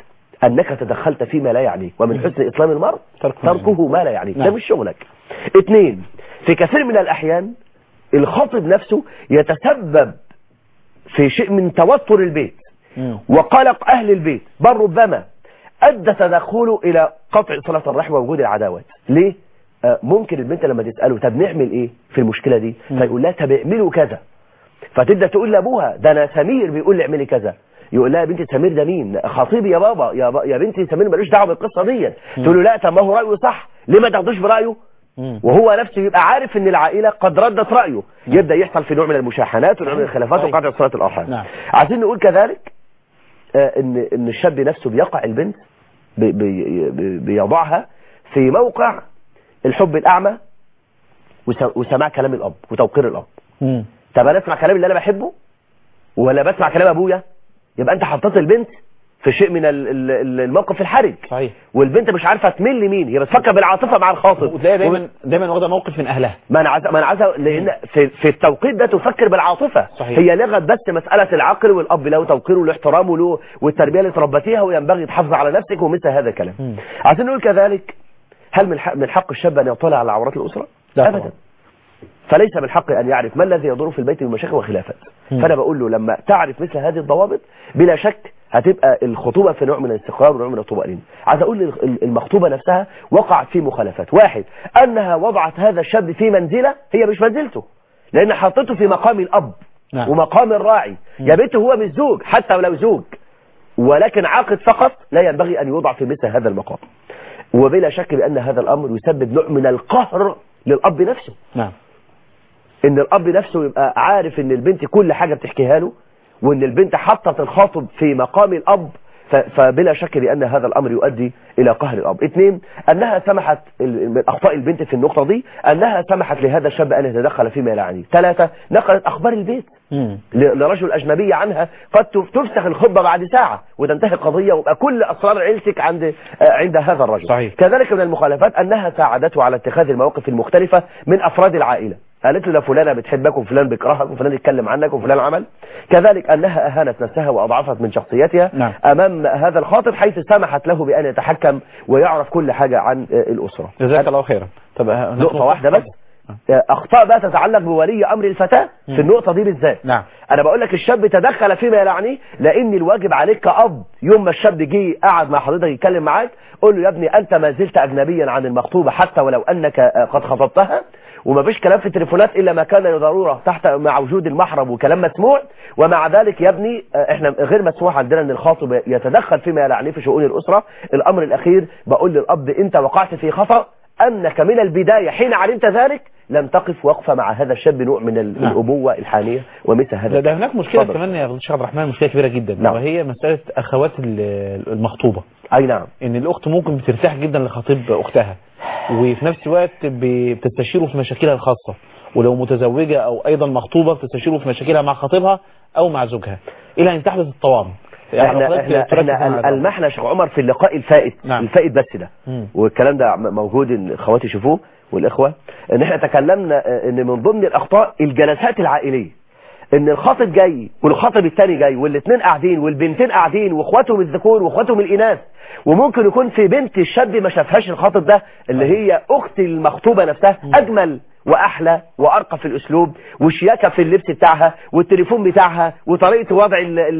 انك تدخلت فيما لا يعنيك، ومن حسن اسلام المرء تركه ما لا يعنيك. ده مش شغلك. اثنين، في كثير من الاحيان الخاطب نفسه يتسبب في شيء من توتر البيت وقلق اهل البيت، بل ربما ادى تدخله الى قطع صلة الرحم ووجود العداوات. ليه؟ آه ممكن البنت لما تسأله طب نعمل ايه في المشكلة دي، فيقول لها طب اعملوا كذا، فتبدا تقول لابوها ده انا سمير بيقول لي اعملي كذا، يقول لها يا بنتي سمير ده مين؟ خطيبي يا بابا، يا, با... يا بنتي سمير ملوش دعوه بالقصه دي. تقول له لا طب ما هو رايه صح، ليه ما تاخدوش برايه؟ وهو نفسه يبقى عارف ان العائله قد ردت رايه. نعم. يبدا يحصل في نوع من المشاحنات ونوع من الخلافات وقطع صله الارحام. نعم. عايزين نقول كذلك آه ان ان الشاب نفسه بيقع البنت بي... بي... بي... بيضعها في موقع الحب الاعمى وس... وسماع كلام الاب وتوقير الاب. مم. طب انا اسمع كلام اللي انا بحبه ولا بسمع كلام ابويا؟ يبقى انت حطيت البنت في شيء من الموقف الحرج. صحيح. والبنت مش عارفه تميل لمين، هي بتفكر بالعاطفه مع الخاطب، وتلاقي دايما و... دايما واخده موقف من اهلها. ما انا عايز ما انا عايز لان في, في التوقيت ده تفكر بالعاطفه. صحيح. هي لغت بس مساله العقل، والاب له توقيره وله احترامه له والتربيه اللي تربتيها، وينبغي تحافظ على نفسك ومثل هذا الكلام. عايزين نقول كذلك هل من حق من حق الشاب ان يطلع على عورات الاسره؟ ابدا طبعا. فليس من حقه أن يعرف ما الذي يدور في البيت من مشاكل وخلافات. فأنا بقول له لما تعرف مثل هذه الضوابط بلا شك هتبقى الخطوبة في نوع من الاستقرار ونوع من الطمأنينة. عايز أقول المخطوبة نفسها وقعت في مخالفات. واحد، أنها وضعت هذا الشاب في منزلة هي مش منزلته، لأن حطته في مقام الأب. نعم. ومقام الراعي. يا بيته هو مش زوج حتى ولو زوج، ولكن عاقد فقط، لا ينبغي أن يوضع في مثل هذا المقام. وبلا شك بأن هذا الأمر يسبب نوع من القهر للأب نفسه. نعم. ان الاب نفسه يبقى عارف ان البنت كل حاجة بتحكيها له، وان البنت حطت الخاطب في مقام الاب، فبلا شك بان هذا الامر يؤدي الى قهر الاب. اثنين، انها سمحت من اخطاء البنت في النقطة دي انها سمحت لهذا الشاب ان يتدخل فيما لا يعنيه. ثلاثة، نقلت اخبار البيت مم. لرجل اجنبي عنها، قد تفسخ الخطبة بعد ساعة وتنتهي القضية ويبقى كل اسرار عيلتك عند عند هذا الرجل. صحيح. كذلك من المخالفات انها ساعدته على اتخاذ المواقف المختلفة من افراد العائلة، قالت له ده فلانة بتحبك وفلان بيكرهك وفلان يتكلم عنك وفلان عمل. كذلك أنها أهانت نفسها وأضعفت من شخصيتها. نعم. أمام هذا الخاطب، حيث سمحت له بأن يتحكم ويعرف كل حاجة عن الأسرة. جزاك الله خيرا. طب نقطة واحدة بس، أخطاء بقى تتعلق بولي أمر الفتاة في النقطة دي بالذات. نعم. أنا بقول لك الشاب تدخل فيما يعنيه، لأن الواجب عليك كأب يوم ما الشاب جه قعد مع حضرتك يتكلم معاك، قول له يا ابني أنت ما زلت أجنبيا عن المخطوبة حتى ولو أنك قد خطبتها، وما فيش كلام في التليفونات إلا ما كان لضرورة تحت مع وجود المحرم وكلام مسموع. ومع ذلك يا ابني احنا غير مسموح عندنا ان الخاطب يتدخل فيما يعنيه في شؤون الأسرة. الأمر الأخير بقول للأب انت وقعت في خطأ، أنك من البداية حين علمت ذلك لم تقف وقفة مع هذا الشاب نوع من الأبوة الحانية ومثل هذا. ده هناك مشكلة فضل. كمان يا شيخ عبد الرحمن، مشكلة كبيرة جدا. نعم. وهي مسألة أخوات المخطوبة. أي نعم. إن الأخت ممكن بترتاح جدا لخطيب أختها، وفي نفس الوقت بتستشيره في مشاكلها الخاصة، ولو متزوجة أو أيضا مخطوبة بتستشيره في مشاكلها مع خطيبها أو مع زوجها، إلى أن تحدث الطوام. يعني احنا, احنا المحنة شيخ عمر في اللقاء الفائت. نعم. الفائت بس ده مم. والكلام ده موجود ان اخواتي يشوفوه والاخوة، ان احنا تكلمنا ان من ضمن الاخطاء الجلسات العائلية، ان الخاطب جاي والخاطب الثاني جاي والاثنين قاعدين والبنتين قاعدين واخواتهم الذكور واخواتهم الاناث، وممكن يكون في بنت الشاب ما شافهاش الخاطب ده اللي هي اخت المخطوبة نفسها اجمل واحلى وارقى في الاسلوب وشياكه في اللبس بتاعها والتليفون بتاعها وطريقه وضع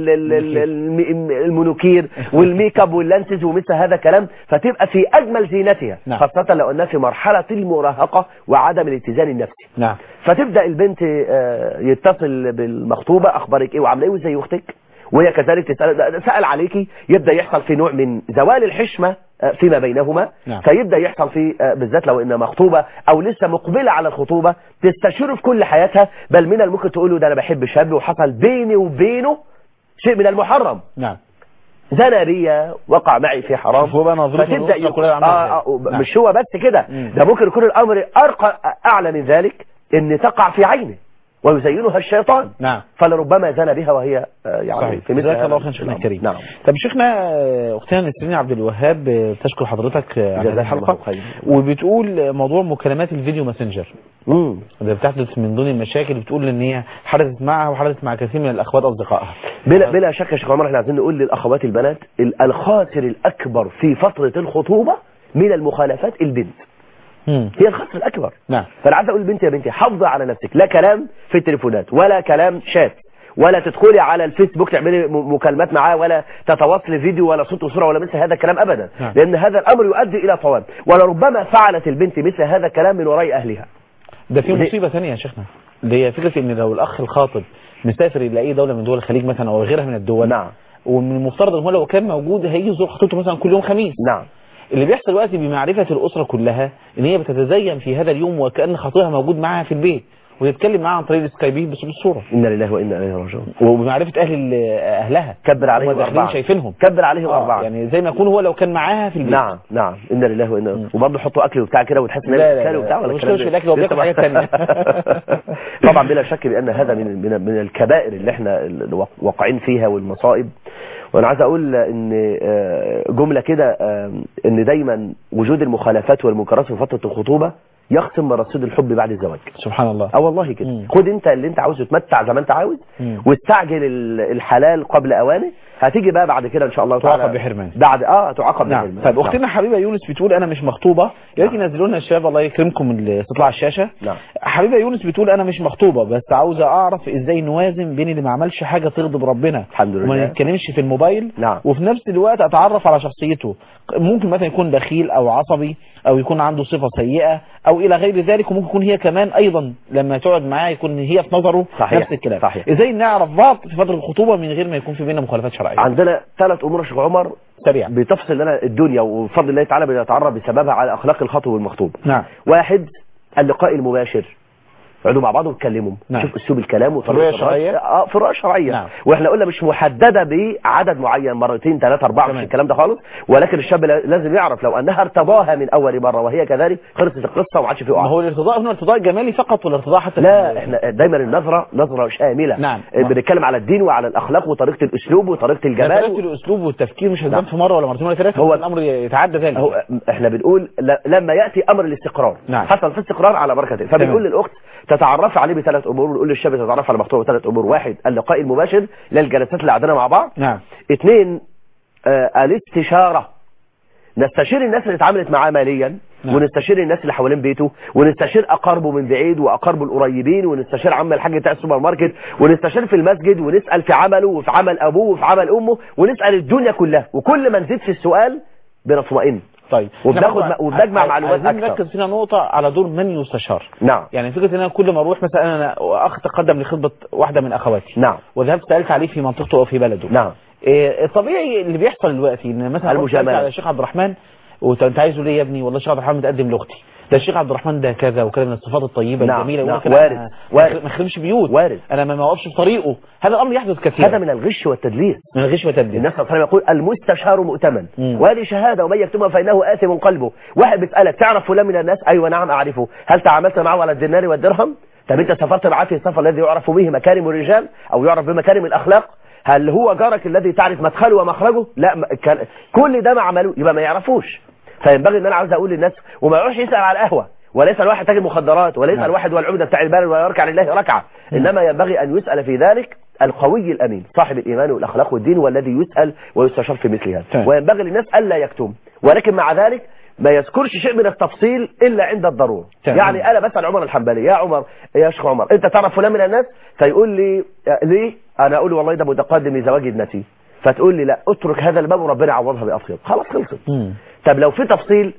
المونوكير والميك اب واللانسز ومثل هذا الكلام، فتبقى في اجمل زينتها. نعم. خاصه لو انها في مرحله المراهقه وعدم الاتزان النفسي. نعم. فتبدا البنت يتصل بالمخطوبه اخبارك ايه وعامله ايه وزي اختك، وهي كذلك تسأل سأل عليكي، يبدأ يحصل في نوع من زوال الحشمة فيما بينهما. نعم. فيبدأ يحصل في بالذات لو إنها مخطوبة أو لسه مقبلة على الخطوبة تستشيره في كل حياتها، بل من الممكن تقوله ده أنا بحب شاب وحصل بيني وبينه شيء من المحرم. نعم. زنا بيا، وقع معي في حرام، فتبدأ يقول آه آه نعم. مش هو بس كده، ده ممكن يكون الأمر أرقى أعلى من ذلك، إن تقع في عينه ويزينها الشيطان. نعم. فلربما زنى بها وهي يعني صحيح. في مثل جزاك الله خير شيخنا الكريم. نعم. طب شيخنا اختنا نسرين عبد الوهاب بتشكر حضرتك على هذه الحلقه وبتقول موضوع مكالمات الفيديو ماسنجر امم اللي بتحدث من ضمن المشاكل، بتقول ان هي حدثت معها وحدثت مع كثير من الاخوات اصدقائها. بلا بلا شك يا شيخ عمر، احنا عايزين نقول للاخوات البنات الخاسر الاكبر في فتره الخطوبه من المخالفات البنت. مم. هي الخاسر الاكبر. نعم. فانا عايز اقول لبنتي يا بنتي حافظي على نفسك، لا كلام في التليفونات ولا كلام شات ولا تدخلي على الفيسبوك تعملي مكالمات معاه ولا تتواصلي فيديو ولا صوت وصوره ولا مثل هذا الكلام ابدا. نعم. لان هذا الامر يؤدي الى صواب، ولربما فعلت البنت مثل هذا الكلام من وراء اهلها. ده في مصيبه ثانيه يا شيخنا، اللي هي فكره ان لو الاخ الخاطب مسافر الى اي دوله من دول الخليج مثلا او غيرها من الدول. نعم. ومن المفترض ان هو لو كان موجود هيجي يزور خطيبته مثلا كل يوم خميس. نعم. اللي بيحصل دلوقتي بمعرفه الاسره كلها ان هي بتتزين في هذا اليوم وكأن خطيبها موجود معاها في البيت وتتكلم معاها عن طريق السكايبي بس بالصوره. انا لله وانا اليه راجعون. وبمعرفه اهل اهلها كبر عليهم اربعه شايفينهم كبر عليهم آه اربعه يعني زي ما يكون هو لو كان معاها في البيت. نعم نعم انا لله وانا وبرضه حطوا اكل وبتاع كده وتحس ان لا اكل وبتاع ولا مش الاكل هو بياكل حاجات ثانيه. طبعا بلا شك بان هذا من من من الكبائر اللي احنا واقعين فيها والمصائب. وانا عايز اقول ان جمله كده ان دايما وجود المخالفات والمنكرات في فتره الخطوبه يختم من رصيد الحب بعد الزواج. سبحان الله. اه والله كده. خد انت اللي انت عاوزه تمتع زي ما انت عاوز واستعجل الحلال قبل اوانه، هتيجي بقى بعد كده ان شاء الله تعالى تعاقب بحرمان. بعد اه تعاقب نعم. بحرمان. طيب اختنا حبيبه يونس بتقول انا مش مخطوبه، يا ريت ينزلوا لنا الشباب الله يكرمكم الاستطلاع على الشاشه. نعم. حبيبه يونس بتقول انا مش مخطوبه بس عاوزه اعرف ازاي نوازن بين اللي ما عملش حاجه تغضب ربنا الحمد لله وما نتكلمش في الموبايل. نعم. وفي نفس الوقت اتعرف على شخصيته، ممكن مثلا يكون بخيل او عصبي او يكون عنده صفه سيئه او الى غير ذلك، وممكن يكون هي كمان ايضا لما تقعد معاه يكون هي في نظره صحيح. نفس الكلام. صحيح. ازاي نعرف بعض في فتره الخطوبه من غير ما يكون في بيننا مخالفات شرعيه؟ عندنا ثلاث امور يا شيخ عمر سريع بتفصل لنا الدنيا وبفضل الله تعالى بنتعرف بسببها على اخلاق الخطوب والمخطوب. نعم. واحد اللقاء المباشر، يقعدوا مع بعض ويتكلموا. نعم. شوف اسلوب الكلام وطريقه الشرعيه. اه في الرؤيه الشرعيه. نعم. واحنا قلنا مش محدده بعدد معين مرتين ثلاثه اربعه مش الكلام ده خالص، ولكن الشاب لازم يعرف لو انها ارتضاها من اول مره وهي كذلك خلصت القصه وما عادش في وقع. ما هو الارتضاء هنا ارتضاء جمالي فقط ولا ارتضاء حتى؟ لا احنا دايما النظره نظره شامله. نعم. بنتكلم على الدين وعلى الاخلاق وطريقه الاسلوب وطريقه الجمال. طريقه الاسلوب والتفكير مش هتبان في مره ولا مرتين ولا ثلاثه، هو الامر يتعدى ذلك. هو احنا بنقول لما ياتي امر الاستقرار. نعم. حصل في استقرار على بركه الله، فبنقول للاخت تتعرف عليه بثلاث امور، ونقول للشاب تتعرف على المخطوبه بثلاث امور. واحد اللقاء المباشر للجلسات اللي قعدنا مع بعض. نعم. اثنين آه الاستشاره، نستشير الناس اللي اتعاملت معاه ماليا. نعم. ونستشير الناس اللي حوالين بيته، ونستشير اقاربه من بعيد واقاربه القريبين، ونستشير عم الحاج بتاع السوبر ماركت، ونستشير في المسجد، ونسال في عمله وفي عمل ابوه وفي عمل امه، ونسال الدنيا كلها. وكل ما نزيد في السؤال بنطمئن. طيب وبناخد وبنجمع معلومات اكثر. عايزين نركز فينا نقطه على دور من يستشار. نعم. يعني فكره ان انا كل ما اروح مثلا انا اخ تقدم لخطبه واحده من اخواتي. نعم. وذهبت سالت عليه في منطقته او في بلده. نعم. إيه الطبيعي اللي بيحصل دلوقتي ان مثلا المجامله على الشيخ عبد الرحمن وانت عايزه ليه يا ابني؟ والله الشيخ عبد الرحمن متقدم لاختي، ده الشيخ عبد الرحمن ده كذا وكذا من الصفات الطيبه. نعم. الجميله. نعم. وارد وارد ما يخدمش بيوت. وارد. انا ما اوقفش في طريقه. هذا الامر يحدث كثيرا. هذا من الغش والتدليس. من الغش والتدليس. الناس صلى الله عليه وسلم يقول المستشار مؤتمن، وهذه شهاده ومن يكتمها فانه آثم قلبه. واحد بيسالك تعرف فلان من الناس؟ ايوه نعم اعرفه. هل تعاملت معه على الدينار والدرهم؟ طب انت سافرت معاه في السفر الذي يعرف به مكارم الرجال او يعرف بمكارم الاخلاق؟ هل هو جارك الذي تعرف مدخله ومخرجه؟ لا. كل ده ما عملوه يبقى ما يعرفوش. فينبغي ان انا عاوز اقول للناس وما يروحش يسال على القهوه ولا يسال واحد تاجر مخدرات ولا يسال واحد والعمده بتاع البلد ولا يركع لله ركعه، انما ينبغي ان يسال في ذلك القوي الامين صاحب الايمان والاخلاق والدين والذي يسال ويستشار في مثل هذا. وينبغي للناس الا يكتم، ولكن مع ذلك ما يذكرش شيء من التفصيل الا عند الضروره. يعني انا بسال عمر الحنبلي يا عمر يا شيخ عمر انت تعرف فلان من الناس؟ فيقول لي ليه؟ انا اقول له والله ده متقدم لزواج ابنتي. فتقول لي لا اترك هذا الباب وربنا يعوضها بافضل. خلاص خلصت. طب لو في تفصيل،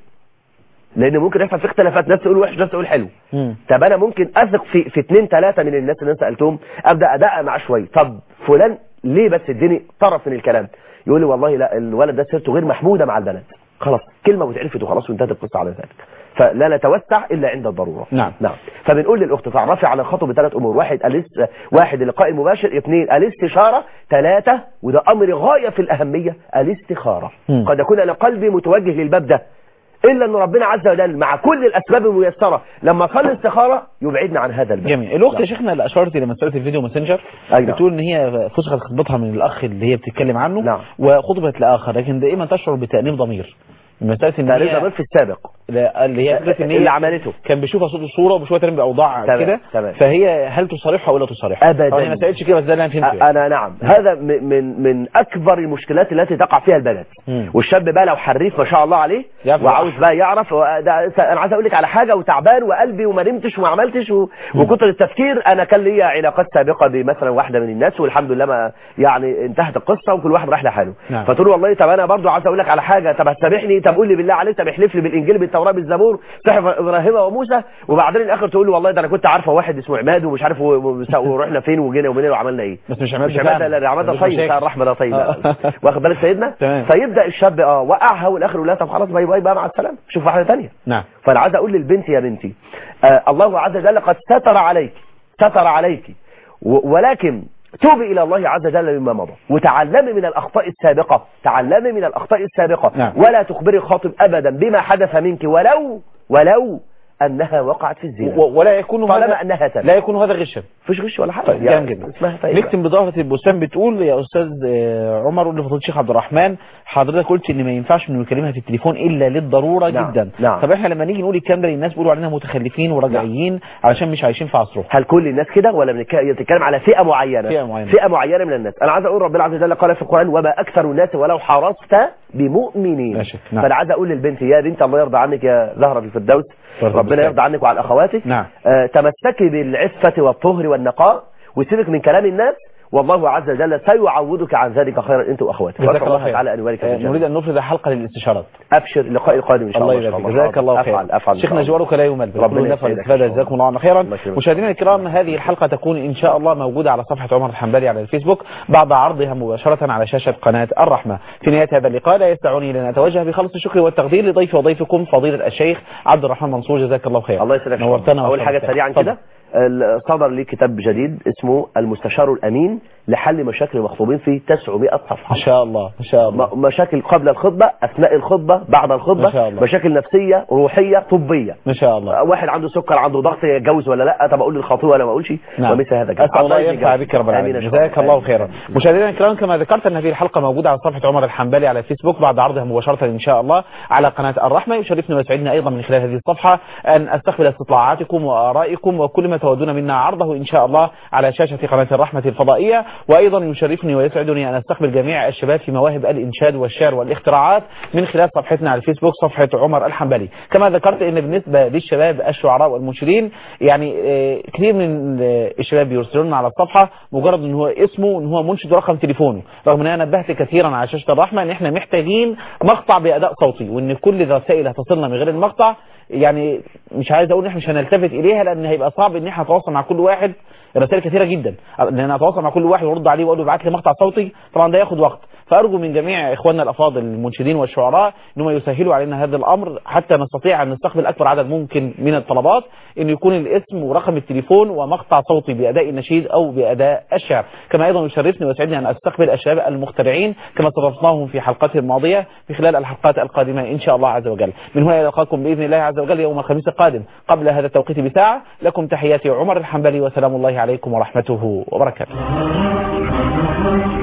لان ممكن يحصل في اختلافات، ناس تقول وحش ناس تقول حلو. مم. طب انا ممكن اثق في في اثنين ثلاثه من الناس اللي انا سالتهم، ابدا ادقق معاه شويه. طب فلان ليه بس اديني طرف من الكلام؟ يقول لي والله لا الولد ده سيرته غير محموده مع البنات. خلاص كلمه واتعرفت وخلاص وانتهت القصه على ذلك. فلا نتوسع الا عند الضروره. نعم. نعم. فبنقول للاخت تعرفي على الخطوه بثلاث امور. واحد الاس واحد اللقاء المباشر. اثنين الاستشاره. ثلاثه وده امر غايه في الاهميه الاستخاره. مم. قد يكون انا قلبي متوجه للباب ده، الا ان ربنا عز وجل مع كل الاسباب الميسره لما صلي الاستخاره يبعدنا عن هذا الباب. جميل. الاخت يا شيخنا اللي اشارت الى مساله الفيديو ماسنجر أيوة. بتقول ان هي فسخت خطبتها من الاخ اللي هي بتتكلم عنه نعم. وخطبت لاخر، لكن دائما تشعر بتأنيب ضمير. مساله ان هي ضمير في السابق اللي هي فكره ان هي اللي عملته كان بيشوفها صوت الصوره وبشويه تاني باوضاع كده، فهي هل تصارحها ولا تصارحها؟ ابدا. هي ما سالتش كده، بس ده اللي انا فهمته. يعني. انا نعم م. هذا من من اكبر المشكلات التي تقع فيها البنات. والشاب بقى لو حريف ما شاء الله عليه وعاوز بقى يعرف ده انا عايز اقول لك على حاجه وتعبان وقلبي وما نمتش وما عملتش و... وكتر التفكير. انا كان لي علاقات سابقه بمثلا واحده من الناس والحمد لله ما يعني انتهت القصه وكل واحد راح لحاله. نعم. فتقول والله طب انا برضو عايز اقول لك على حاجه، طب هتسامحني، طب قول لي بالله عليك، طب احلف لي بالانجيل بالتوراه بالزبور صحف ابراهيم وموسى، وبعدين الاخر تقول له والله ده انا كنت عارفه واحد اسمه عماد ومش عارف ورحنا فين وجينا ومنين وعملنا ايه. بس مش عماد، مش عماد، لا عماد ده طيب بتاع الرحمه ده طيب. واخد بالك سيدنا؟ فيبدا الشاب اه وقعها والاخر يقول لها طب خلاص باي باي بقى مع السلامه شوف واحده ثانيه. نعم. فانا عايز اقول للبنت يا بنتي آه الله عز وجل قد ستر عليك ستر عليك ولكن توبي الى الله عز وجل مما مضى وتعلمي من الاخطاء السابقه تعلمي من الاخطاء السابقه. نعم. ولا تخبري الخاطب ابدا بما حدث منك ولو ولو انها وقعت في الزنا ولا يكون طالما انها تم. لا يكون هذا غشا، مفيش غش ولا حاجه. طيب يعني نكتم بظاهره البستان. بتقول يا استاذ عمر قول لفضيله الشيخ عبد الرحمن حضرتك قلت ان ما ينفعش انه نكلمها في التليفون الا للضروره. نعم. جدا. نعم. طب احنا لما نيجي نقول الكلام ده للناس بيقولوا علينا متخلفين ورجعيين. نعم. علشان مش عايشين في عصرهم. هل كل الناس كده ولا بنتكلم على فئه معينه؟ فئه معينه فئه معينه من الناس. انا عايز اقول ربنا عز وجل قال في القران وما اكثر الناس ولو حرصت بمؤمنين. نعم. فانا عايز اقول للبنت يا بنت الله يرضى عنك يا زهره في الفردوس ربنا يرضى عنك وعن اخواتك. نعم. آه تمسكي بالعفه والطهر والنقاء وسيبك من كلام الناس والله عز وجل سيعوضك عن ذلك خيرا انت واخواتك. جزاك الله تعالى ان يبارك فيك. نريد ان نفرد حلقه للاستشارات. ابشر اللقاء القادم ان شاء الله. الله جزاك الله خير. افعل افعل شيخنا جوارك لا يمل. ربنا نفع الاستفاده جزاكم الله خيرا. مشاهدينا الكرام هذه الحلقه تكون ان شاء الله موجوده على صفحه عمر الحنبلي على الفيسبوك بعد عرضها مباشره على شاشه قناه الرحمه. في نهايه هذا اللقاء لا يسعني لان اتوجه بخلص الشكر والتقدير لضيفي وضيفكم فضيله الشيخ عبد الرحمن منصور. جزاك الله خير. الله يسلمك. نورتنا. اول حاجه سريعا كده صدر لي كتاب جديد اسمه المستشار الامين لحل مشاكل المخطوبين في تسعمائة صفحه. ما شاء الله ما شاء الله. مشاكل قبل الخطبه اثناء الخطبه بعد الخطبه ما شاء الله. مشاكل نفسيه روحيه طبيه ما شاء الله. واحد عنده سكر عنده ضغط يتجوز ولا لا طب اقول للخطيب ولا ما اقولش. نعم. ومثل هذا اسال الله يرفع بك رب العالمين. جزاك الله خيرا. مشاهدينا الكرام كما ذكرت ان هذه الحلقه موجوده على صفحه عمر الحنبلي على الفيسبوك بعد عرضها مباشره ان شاء الله على قناه الرحمه. يشرفني ويسعدني ايضا من خلال هذه الصفحه ان استقبل استطلاعاتكم وارائكم وكل ما تودون منا عرضه ان شاء الله على شاشه قناه الرحمه الفضائيه. وايضا يشرفني ويسعدني ان استقبل جميع الشباب في مواهب الانشاد والشعر والاختراعات من خلال صفحتنا على الفيسبوك صفحه عمر الحنبلي. كما ذكرت ان بالنسبه للشباب الشعراء والمنشدين يعني كثير من الشباب بيرسلون على الصفحه مجرد ان هو اسمه ان هو منشد ورقم تليفونه، رغم ان انا نبهت كثيرا على شاشه الرحمه ان احنا محتاجين مقطع باداء صوتي وان كل الرسائل هتصلنا من غير المقطع. يعني مش عايز اقول ان احنا مش هنلتفت اليها لان هيبقى صعب ان احنا نتواصل مع كل واحد. الرسائل كثيره جدا لان اتواصل مع كل واحد وارد عليه واقول له ابعت لي مقطع صوتي طبعا ده ياخد وقت. فارجو من جميع اخواننا الافاضل المنشدين والشعراء انهم يسهلوا علينا هذا الامر حتى نستطيع ان نستقبل اكبر عدد ممكن من الطلبات ان يكون الاسم ورقم التليفون ومقطع صوتي باداء النشيد او باداء الشعر. كما ايضا يشرفني ويسعدني ان استقبل الشباب المخترعين كما استضفناهم في حلقات الماضيه في خلال الحلقات القادمه ان شاء الله عز وجل. من هنا القاكم باذن الله عز وجل يوم الخميس القادم قبل هذا التوقيت بساعه. لكم تحياتي عمر الحنبلي وسلام الله عليكم ورحمته وبركاته.